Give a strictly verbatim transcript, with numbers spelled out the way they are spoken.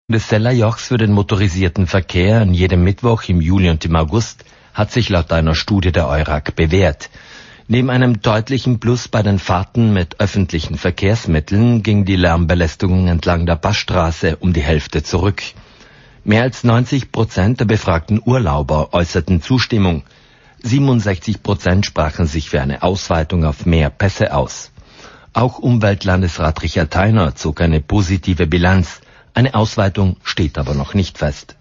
des Sellerjochs für den motorisierten Verkehr an jedem Mittwoch im Juli und im August hat sich laut einer Studie der EURAG bewährt. Neben einem deutlichen Plus bei den Fahrten mit öffentlichen Verkehrsmitteln ging die Lärmbelästigung entlang der Passstraße um die Hälfte zurück. Mehr als neunzig Prozent der befragten Urlauber äußerten Zustimmung. siebenundsechzig Prozent sprachen sich für eine Ausweitung auf mehr Pässe aus. Auch Umweltlandesrat Richard Theiner zog eine positive Bilanz. Eine Ausweitung steht aber noch nicht fest.